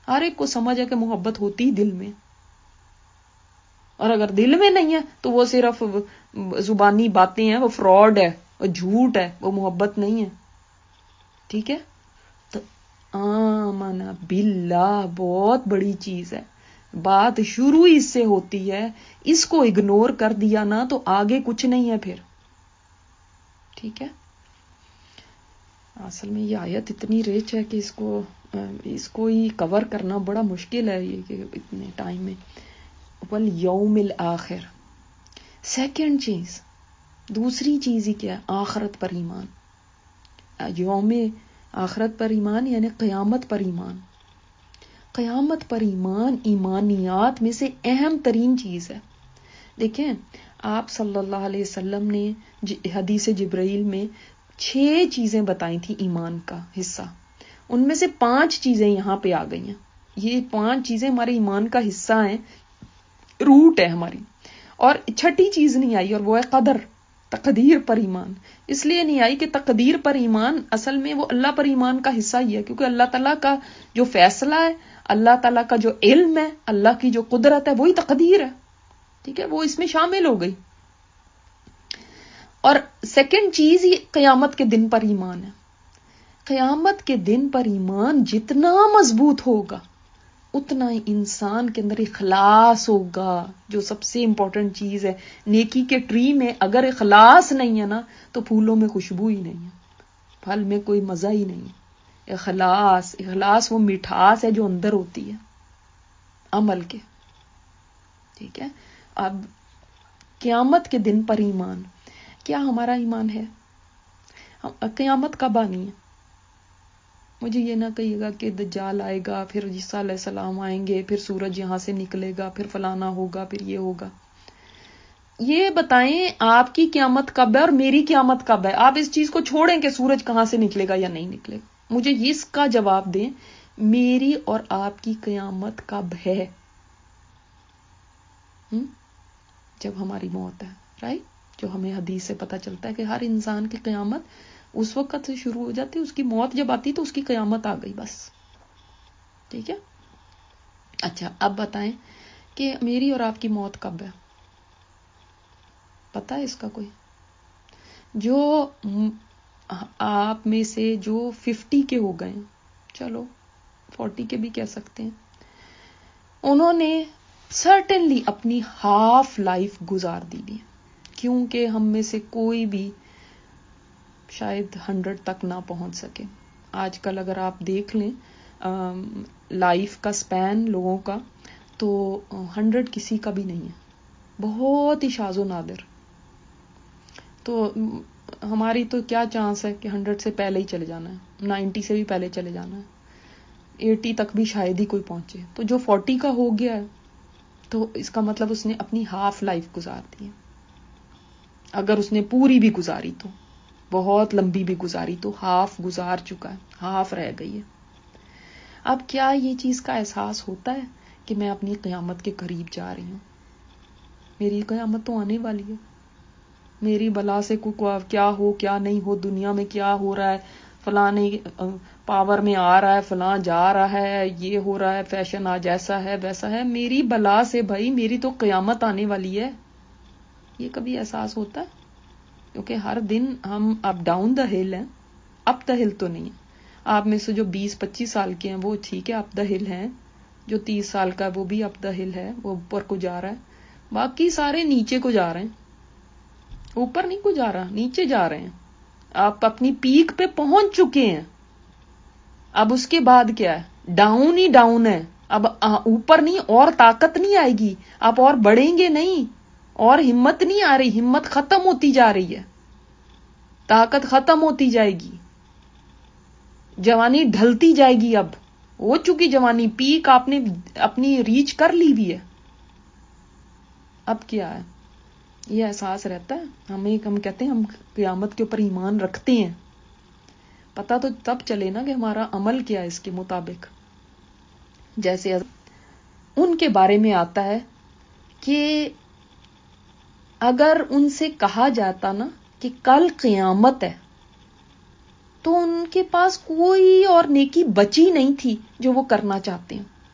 ہر ایک کو سمجھ ہے کہ محبت ہوتی ہی دل میں، اور اگر دل میں نہیں ہے تو وہ صرف زبانی باتیں ہیں، وہ فراڈ ہے، وہ جھوٹ ہے، وہ محبت نہیں ہے. ٹھیک ہے؟ تو آمن باللہ بہت بڑی چیز ہے. بات شروع اس سے ہوتی ہے، اس کو اگنور کر دیا نا تو آگے کچھ نہیں ہے پھر. ٹھیک ہے؟ اصل میں یہ آیت اتنی ریچ ہے کہ اس کو ہی کور کرنا بڑا مشکل ہے یہ کہ اتنے ٹائم میں. والیوم الآخر. سیکنڈ چیز، دوسری چیز ہی کیا ہے؟ آخرت پر ایمان. یوم آخرت پر ایمان یعنی قیامت پر ایمان. قیامت پر ایمان ایمانیات میں سے اہم ترین چیز ہے. دیکھیں آپ صلی اللہ علیہ وسلم نے حدیث جبرائیل میں 6 چیزیں بتائی تھی ایمان کا حصہ، ان میں سے 5 چیزیں یہاں پہ آ گئی ہیں. یہ 5 چیزیں ہمارے ایمان کا حصہ ہیں، روٹ ہے ہماری. اور 6ٹھی چیز نہیں آئی، اور وہ ہے قدر، تقدیر پر ایمان. اس لیے نہیں آئی کہ تقدیر پر ایمان اصل میں وہ اللہ پر ایمان کا حصہ ہی ہے، کیونکہ اللہ تعالیٰ کا جو فیصلہ ہے، اللہ تعالیٰ کا جو علم ہے، اللہ کی جو قدرت ہے، وہی تقدیر ہے. ٹھیک ہے؟ وہ اس میں شامل ہو گئی. اور سیکنڈ چیز ہی قیامت کے دن پر ایمان ہے. قیامت کے دن پر ایمان جتنا مضبوط ہوگا اتنا ہی انسان کے اندر اخلاص ہوگا، جو سب سے امپورٹنٹ چیز ہے. نیکی کے ٹری میں اگر اخلاص نہیں ہے نا تو پھولوں میں خوشبو ہی نہیں ہے، پھل میں کوئی مزہ ہی نہیں ہے. اخلاص وہ مٹھاس ہے جو اندر ہوتی ہے عمل کے. ٹھیک ہے؟ اب قیامت کے دن پر ایمان، کیا ہمارا ایمان ہے؟ قیامت کب آنی ہے؟ مجھے یہ نہ کہیے گا کہ دجال آئے گا، پھر عیسیٰ علیہ السلام آئیں گے، پھر سورج یہاں سے نکلے گا، پھر فلانا ہوگا، پھر یہ ہوگا. یہ بتائیں آپ کی قیامت کب ہے اور میری قیامت کب ہے؟ آپ اس چیز کو چھوڑیں کہ سورج کہاں سے نکلے گا یا نہیں نکلے گا. مجھے اس کا جواب دیں، میری اور آپ کی قیامت کب ہے؟ جب ہماری موت ہے، رائٹ؟ جو ہمیں حدیث سے پتہ چلتا ہے کہ ہر انسان کی قیامت اس وقت سے شروع ہو جاتی ہے، اس کی موت جب آتی تو اس کی قیامت آ گئی بس. ٹھیک ہے؟ اچھا اب بتائیں کہ میری اور آپ کی موت کب ہے؟ پتہ ہے اس کا کوئی؟ جو آپ میں سے جو 50 کے ہو گئے، چلو 40 کے بھی کہہ سکتے ہیں، انہوں نے سرٹنلی اپنی ہاف لائف گزار دی ہے. کیونکہ ہم میں سے کوئی بھی شاید 100 تک نہ پہنچ سکے. آج کل اگر آپ دیکھ لیں لائف کا سپین لوگوں کا، تو 100 کسی کا بھی نہیں ہے، بہت ہی شاذ و نادر. تو ہماری تو کیا چانس ہے کہ 100 سے پہلے ہی چلے جانا ہے، 90 سے بھی پہلے چلے جانا ہے، 80 تک بھی شاید ہی کوئی پہنچے. تو جو 40 کا ہو گیا ہے تو اس کا مطلب اس نے اپنی ہاف لائف گزار دی ہے. اگر اس نے پوری بھی گزاری تو، بہت لمبی بھی گزاری تو، ہاف گزار چکا ہے، ہاف رہ گئی ہے. اب کیا یہ چیز کا احساس ہوتا ہے کہ میں اپنی قیامت کے قریب جا رہی ہوں؟ میری قیامت تو آنے والی ہے. میری بلا سے کیا ہو کیا نہیں ہو، دنیا میں کیا ہو رہا ہے، فلاں پاور میں آ رہا ہے، فلاں جا رہا ہے، یہ ہو رہا ہے، فیشن آج ایسا ہے ویسا ہے، میری بلا سے بھائی میری تو قیامت آنے والی ہے. یہ کبھی احساس ہوتا ہے؟ کیونکہ ہر دن ہم اپ ڈاؤن دا ہل ہیں، اپ دا ہل تو نہیں ہے. آپ میں سے جو 20-25 سال کے ہیں وہ ٹھیک ہے اپ دا ہل ہیں، جو 30 سال کا وہ بھی اپ دا ہل ہے، وہ اوپر کو جا رہا ہے. باقی سارے نیچے کو جا رہے ہیں، اوپر نہیں کو جا رہا، نیچے جا رہے ہیں. آپ اپنی پیک پہ پہنچ چکے ہیں، اب اس کے بعد کیا ہے؟ ڈاؤن ہی ڈاؤن ہے. اب اوپر نہیں، اور طاقت نہیں آئے گی، آپ اور بڑھیں گے نہیں، اور ہمت نہیں آ رہی، ہمت ختم ہوتی جا رہی ہے، طاقت ختم ہوتی جائے گی، جوانی ڈھلتی جائے گی. اب ہو چکی جوانی، پیک آپ نے اپنی ریچ کر لی بھی ہے. اب کیا ہے؟ یہ احساس رہتا ہے ہم کہتے ہیں ہم قیامت کے اوپر ایمان رکھتے ہیں. پتہ تو تب چلے نا کہ ہمارا عمل کیا ہے اس کے مطابق. جیسے ان کے بارے میں آتا ہے کہ اگر ان سے کہا جاتا نا کہ کل قیامت ہے تو ان کے پاس کوئی اور نیکی بچی نہیں تھی جو وہ کرنا چاہتے ہیں.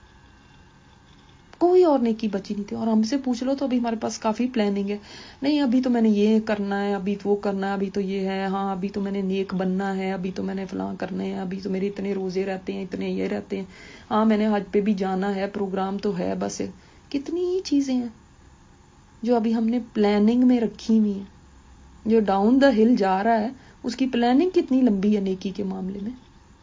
کوئی اور نیکی بچی نہیں تھی. اور ہم سے پوچھ لو تو ابھی ہمارے پاس کافی پلاننگ ہے. نہیں ابھی تو میں نے یہ کرنا ہے, ابھی تو وہ کرنا ہے, ابھی تو یہ ہے, ہاں ابھی تو میں نے نیک بننا ہے, ابھی تو میں نے فلاں کرنے ہیں, ابھی تو میرے اتنے روزے رہتے ہیں, اتنے یہ رہتے ہیں, ہاں میں نے حج پہ بھی جانا ہے, پروگرام تو ہے. بس کتنی چیزیں ہیں جو ابھی ہم نے پلاننگ میں رکھی ہوئی ہیں. جو ڈاؤن دا ہل جا رہا ہے اس کی پلاننگ کتنی لمبی ہے نیکی کے معاملے میں.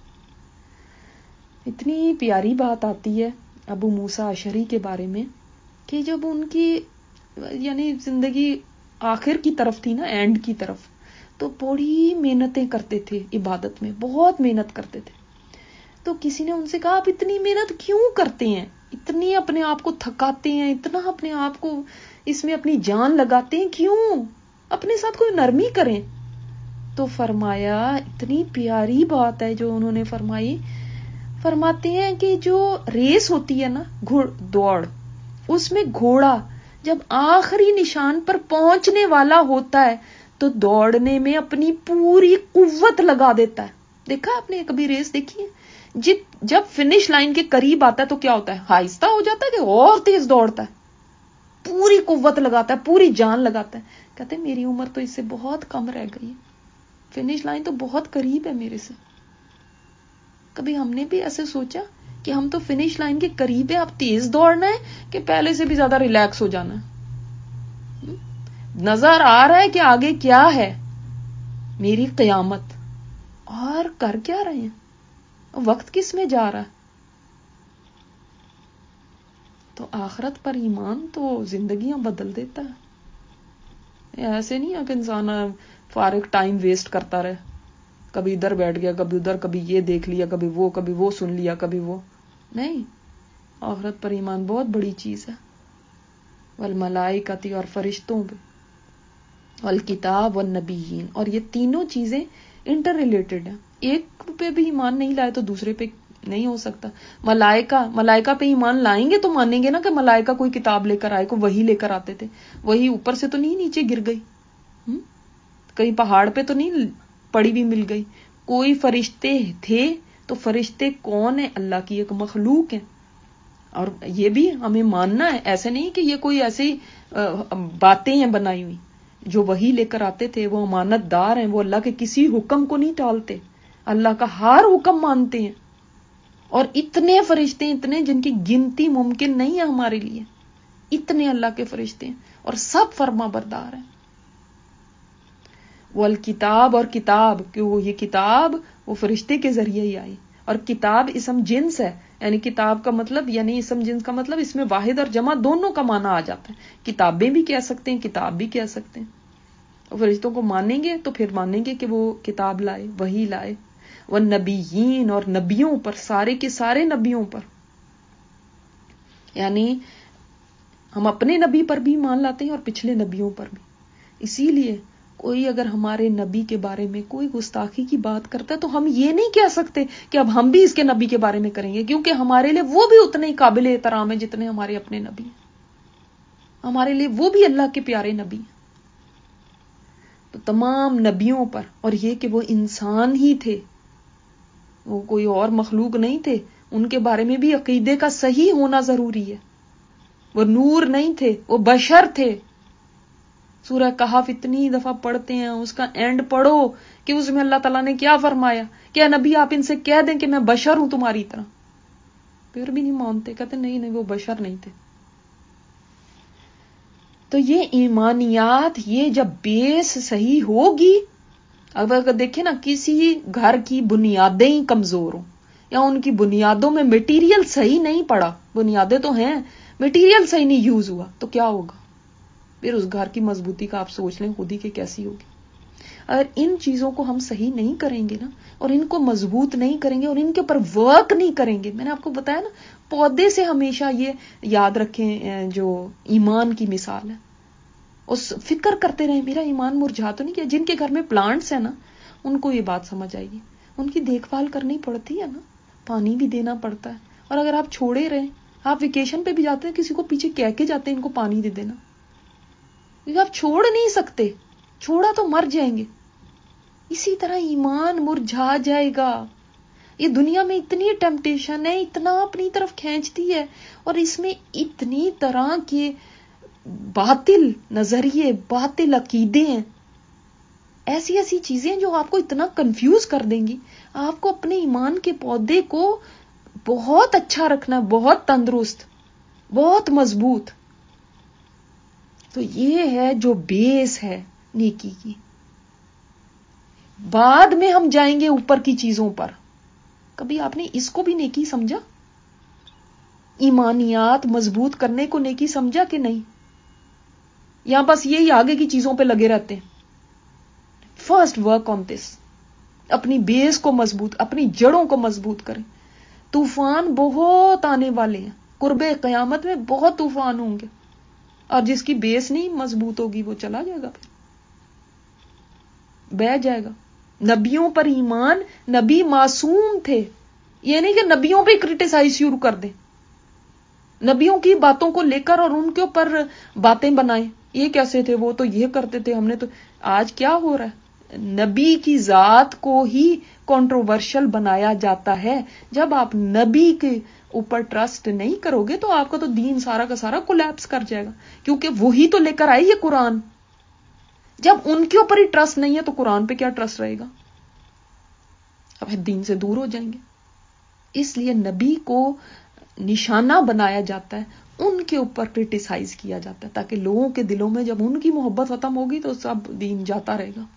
اتنی پیاری بات آتی ہے ابو موسیٰ اشعری کے بارے میں کہ جب ان کی یعنی زندگی آخر کی طرف تھی نا, اینڈ کی طرف, تو بڑی محنتیں کرتے تھے عبادت میں, بہت محنت کرتے تھے. تو کسی نے ان سے کہا آپ اتنی محنت کیوں کرتے ہیں, اتنی اپنے آپ کو تھکاتے ہیں, اتنا اپنے آپ کو اس میں اپنی جان لگاتے ہیں, کیوں؟ اپنے ساتھ کوئی نرمی کریں. تو فرمایا, اتنی پیاری بات ہے جو انہوں نے فرمائی, فرماتے ہیں کہ جو ریس ہوتی ہے نا, دوڑ, اس میں گھوڑا جب آخری نشان پر پہنچنے والا ہوتا ہے تو دوڑنے میں اپنی پوری قوت لگا دیتا ہے. دیکھا آپ نے کبھی ریس دیکھی ہے؟ جب فنش لائن کے قریب آتا ہے تو کیا ہوتا ہے, آہستہ ہو جاتا ہے کہ اور تیز دوڑتا ہے, پوری قوت لگاتا ہے, پوری جان لگاتا ہے. کہتے ہیں میری عمر تو اس سے بہت کم رہ گئی ہے, فنش لائن تو بہت قریب ہے میرے سے. کبھی ہم نے بھی ایسے سوچا کہ ہم تو فنش لائن کے قریب ہے, اب تیز دوڑنا ہے کہ پہلے سے بھی زیادہ ریلیکس ہو جانا ہے؟ نظر آ رہا ہے کہ آگے کیا ہے, میری قیامت, اور کر کیا رہے ہیں, وقت کس میں جا رہا ہے. تو آخرت پر ایمان تو زندگیاں بدل دیتا ہے. ایسے نہیں ہے کہ انسان فارغ ٹائم ویسٹ کرتا رہے, کبھی ادھر بیٹھ گیا, کبھی ادھر, کبھی یہ دیکھ لیا, کبھی وہ سن لیا, کبھی وہ نہیں. آخرت پر ایمان بہت بڑی چیز ہے. والملائکۃ, اور فرشتوں پہ, والکتاب والنبیین, اور یہ تینوں چیزیں انٹر ریلیٹڈ ہیں. ایک پہ بھی ایمان نہیں لائے تو دوسرے پہ نہیں ہو سکتا. ملائکہ پہ ایمان لائیں گے تو مانیں گے نا کہ ملائکہ کوئی کتاب لے کر آئے, کوئی وحی لے کر آتے تھے, وہی اوپر سے تو نہیں نیچے گر گئی, کہیں پہاڑ پہ تو نہیں پڑی بھی مل گئی. کوئی فرشتے تھے تو فرشتے کون ہیں؟ اللہ کی ایک مخلوق ہیں. اور یہ بھی ہمیں ماننا ہے, ایسے نہیں کہ یہ کوئی ایسی باتیں ہیں بنائی ہوئی. جو وحی لے کر آتے تھے وہ امانت دار ہیں, وہ اللہ کے کسی حکم کو نہیں ٹالتے, اللہ کا ہر حکم مانتے ہیں. اور اتنے فرشتے, اتنے جن کی گنتی ممکن نہیں ہے ہمارے لیے, اتنے اللہ کے فرشتے ہیں, اور سب فرما بردار ہیں. والکتاب, اور کتاب, کہ وہ یہ کتاب وہ فرشتے کے ذریعے ہی آئی. اور کتاب اسم جنس ہے, یعنی کتاب کا مطلب, یعنی اسم جنس کا مطلب اس میں واحد اور جمع دونوں کا معنی آ جاتا ہے. کتابیں بھی کہہ سکتے ہیں, کتاب بھی کہہ سکتے ہیں. اور فرشتوں کو مانیں گے تو پھر مانیں گے کہ وہ کتاب لائے, وحی لائے. والنبیین, اور نبیوں پر, سارے کے سارے نبیوں پر, یعنی ہم اپنے نبی پر بھی مان لاتے ہیں اور پچھلے نبیوں پر بھی. اسی لیے کوئی اگر ہمارے نبی کے بارے میں کوئی گستاخی کی بات کرتا ہے تو ہم یہ نہیں کہہ سکتے کہ اب ہم بھی اس کے نبی کے بارے میں کریں گے, کیونکہ ہمارے لیے وہ بھی اتنے ہی قابل احترام ہے جتنے ہمارے اپنے نبی ہیں. ہمارے لیے وہ بھی اللہ کے پیارے نبی ہیں. تو تمام نبیوں پر, اور یہ کہ وہ انسان ہی تھے, وہ کوئی اور مخلوق نہیں تھے, ان کے بارے میں بھی عقیدے کا صحیح ہونا ضروری ہے. وہ نور نہیں تھے, وہ بشر تھے. سورہ کہف اتنی دفعہ پڑھتے ہیں, اس کا اینڈ پڑھو کہ اس میں اللہ تعالیٰ نے کیا فرمایا, کیا نبی آپ ان سے کہہ دیں کہ میں بشر ہوں تمہاری طرح, پھر بھی نہیں مانتے, کہتے نہیں وہ بشر نہیں تھے. تو یہ ایمانیات, یہ جب بیس صحیح ہوگی, اگر دیکھیں نا کسی گھر کی بنیادیں ہی کمزور ہوں, یا ان کی بنیادوں میں مٹیریل صحیح نہیں پڑا, بنیادیں تو ہیں, مٹیریل صحیح نہیں یوز ہوا, تو کیا ہوگا پھر اس گھر کی مضبوطی کا آپ سوچ لیں خود ہی کہ کیسی ہوگی. اگر ان چیزوں کو ہم صحیح نہیں کریں گے نا, اور ان کو مضبوط نہیں کریں گے, اور ان کے اوپر ورک نہیں کریں گے, میں نے آپ کو بتایا نا, پودے سے ہمیشہ یہ یاد رکھیں جو ایمان کی مثال ہے, اس فکر کرتے رہیں میرا ایمان مرجھا تو نہیں کیا. جن کے گھر میں پلانٹس ہیں نا, ان کو یہ بات سمجھ آئے گی, ان کی دیکھ بھال کرنی پڑتی ہے نا, پانی بھی دینا پڑتا ہے. اور اگر آپ چھوڑے رہیں, آپ ویکیشن پہ بھی جاتے ہیں, کسی کو پیچھے کہہ کے جاتے ہیں ان کو پانی دے دینا, کیونکہ آپ چھوڑ نہیں سکتے, چھوڑا تو مر جائیں گے. اسی طرح ایمان مرجھا جائے گا. یہ دنیا میں اتنی ٹیمپٹیشن ہے، اتنا اپنی طرف کھینچتی ہے، اور اس میں اتنی طرح کے باطل نظریے، باطل عقیدے ہیں، ایسی ایسی چیزیں جو آپ کو اتنا کنفیوز کر دیں گی. آپ کو اپنے ایمان کے پودے کو بہت اچھا رکھنا، بہت تندرست، بہت مضبوط. تو یہ ہے جو بیس ہے نیکی کی. بعد میں ہم جائیں گے اوپر کی چیزوں پر. کبھی آپ نے اس کو بھی نیکی سمجھا؟ ایمانیات مضبوط کرنے کو نیکی سمجھا کہ نہیں؟ یا بس یہی آگے کی چیزوں پہ لگے رہتے ہیں؟ First work on this. اپنی بیس کو مضبوط، اپنی جڑوں کو مضبوط کریں. طوفان بہت آنے والے ہیں، قرب قیامت میں بہت طوفان ہوں گے، اور جس کی بیس نہیں مضبوط ہوگی وہ چلا جائے گا، پھر بہ جائے گا. نبیوں پر ایمان، نبی معصوم تھے، یہ نہیں کہ نبیوں پہ کرٹیسائز شروع کر دیں، نبیوں کی باتوں کو لے کر اور ان کے اوپر باتیں بنائیں. یہ کیسے تھے، وہ تو یہ کرتے تھے، ہم نے تو. آج کیا ہو رہا ہے؟ نبی کی ذات کو ہی کنٹروورشل بنایا جاتا ہے. جب آپ نبی کے اوپر ٹرسٹ نہیں کرو گے تو آپ کا تو دین سارا کا سارا کولیپس کر جائے گا، کیونکہ وہی تو لے کر آئی ہے قرآن. جب ان کے اوپر ہی ٹرسٹ نہیں ہے تو قرآن پہ کیا ٹرسٹ رہے گا؟ اب دین سے دور ہو جائیں گے. اس لیے نبی کو نشانہ بنایا جاتا ہے، ان کے اوپر کرٹیسائز کیا جاتا ہے، تاکہ لوگوں کے دلوں میں جب ان کی محبت ختم ہوگی تو سب دین جاتا رہے گا.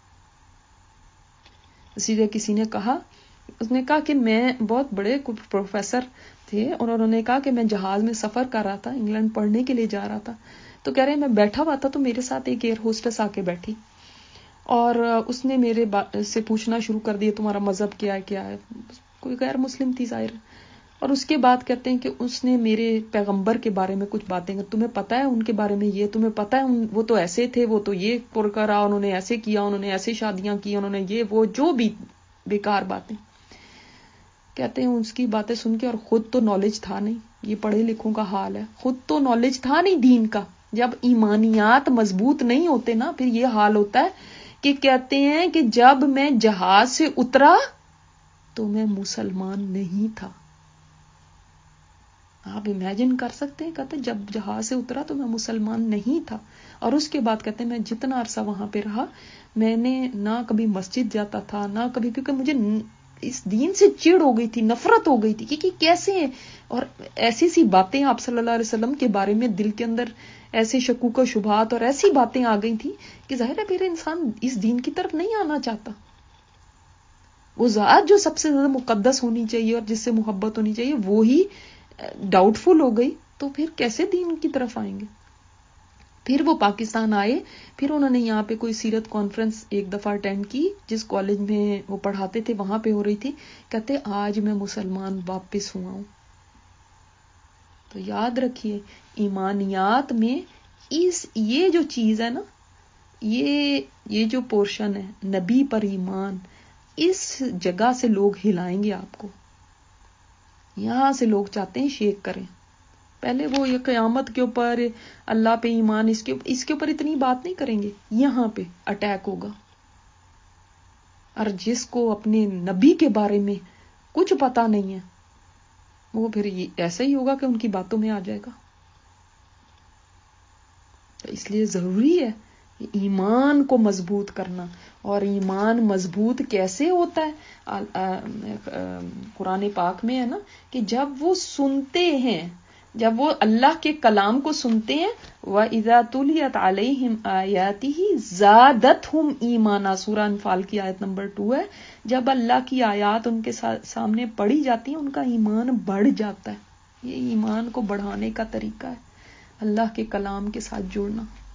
اسی لیے کسی نے کہا، اس نے کہا کہ میں بہت بڑے پروفیسر تھے اور انہوں نے کہا کہ میں جہاز میں سفر کر رہا تھا، انگلینڈ پڑھنے کے لیے جا رہا تھا. تو کہہ رہے ہیں میں بیٹھا ہوا تھا تو میرے ساتھ ایک ایئر ہوسٹس آ کے بیٹھی اور اس نے میرے سے پوچھنا شروع کر دیا تمہارا مذہب کیا ہے کیا ہے. کوئی غیر مسلم تھی ظاہر. اور اس کے بعد کہتے ہیں کہ اس نے میرے پیغمبر کے بارے میں کچھ باتیں کر، تمہیں پتا ہے ان کے بارے میں یہ، تمہیں پتا ہے وہ تو ایسے تھے، وہ تو یہ پر کرا، انہوں نے ایسے کیا، انہوں نے ایسے شادیاں کی، انہوں نے یہ وہ جو بھی بیکار باتیں. کہتے ہیں اس کی باتیں سن کے، اور خود تو نالج تھا نہیں، یہ پڑھے لکھوں کا حال ہے، خود تو نالج تھا نہیں دین کا. جب ایمانیات مضبوط نہیں ہوتے نا پھر یہ حال ہوتا ہے کہ کہتے ہیں کہ جب میں جہاز سے اترا تو میں مسلمان نہیں تھا. آپ امیجن کر سکتے ہیں، کہتے ہیں جب جہاز سے اترا تو میں مسلمان نہیں تھا. اور اس کے بعد کہتے ہیں میں جتنا عرصہ وہاں پہ رہا میں نے نہ کبھی مسجد جاتا تھا نہ کبھی، کیونکہ مجھے اس دین سے چڑ ہو گئی تھی، نفرت ہو گئی تھی کہ کیسے ہیں. اور ایسی سی باتیں آپ صلی اللہ علیہ وسلم کے بارے میں دل کے اندر ایسے شکوک و شبہات اور ایسی باتیں آ گئی تھی کہ ظاہر ہے پھر انسان اس دین کی طرف نہیں آنا چاہتا. وہ ذات جو سب سے زیادہ مقدس ہونی چاہیے اور جس سے محبت ہونی چاہیے وہی ڈاؤٹ فل ہو گئی تو پھر کیسے دین کی طرف آئیں گے. پھر وہ پاکستان آئے، پھر انہوں نے یہاں پہ کوئی سیرت کانفرنس ایک دفعہ اٹینڈ کی جس کالج میں وہ پڑھاتے تھے، وہاں پہ ہو رہی تھی. کہتے آج میں مسلمان واپس ہوا ہوں. تو یاد رکھیے ایمانیات میں یہ جو چیز ہے نا، یہ جو پورشن ہے نبی پر ایمان، اس جگہ سے لوگ ہلائیں گے آپ کو. یہاں سے لوگ چاہتے ہیں شیک کریں. پہلے وہ یہ قیامت کے اوپر، اللہ پہ ایمان، اس کے اوپر اتنی بات نہیں کریں گے، یہاں پہ اٹیک ہوگا. اور جس کو اپنے نبی کے بارے میں کچھ پتا نہیں ہے وہ پھر ایسا ہی ہوگا کہ ان کی باتوں میں آ جائے گا. اس لیے ضروری ہے ایمان کو مضبوط کرنا. اور ایمان مضبوط کیسے ہوتا ہے؟ قرآن پاک میں ہے نا کہ جب وہ سنتے ہیں، جب وہ اللہ کے کلام کو سنتے ہیں، وَإِذَا تُلِيَتْ عَلَيْهِمْ آيَاتِهِ زَادَتْهُمْ ایمانا، سورہ انفال کی آیت نمبر 2 ہے. جب اللہ کی آیات ان کے سامنے پڑھی جاتی ہیں ان کا ایمان بڑھ جاتا ہے. یہ ایمان کو بڑھانے کا طریقہ ہے، اللہ کے کلام کے ساتھ جڑنا.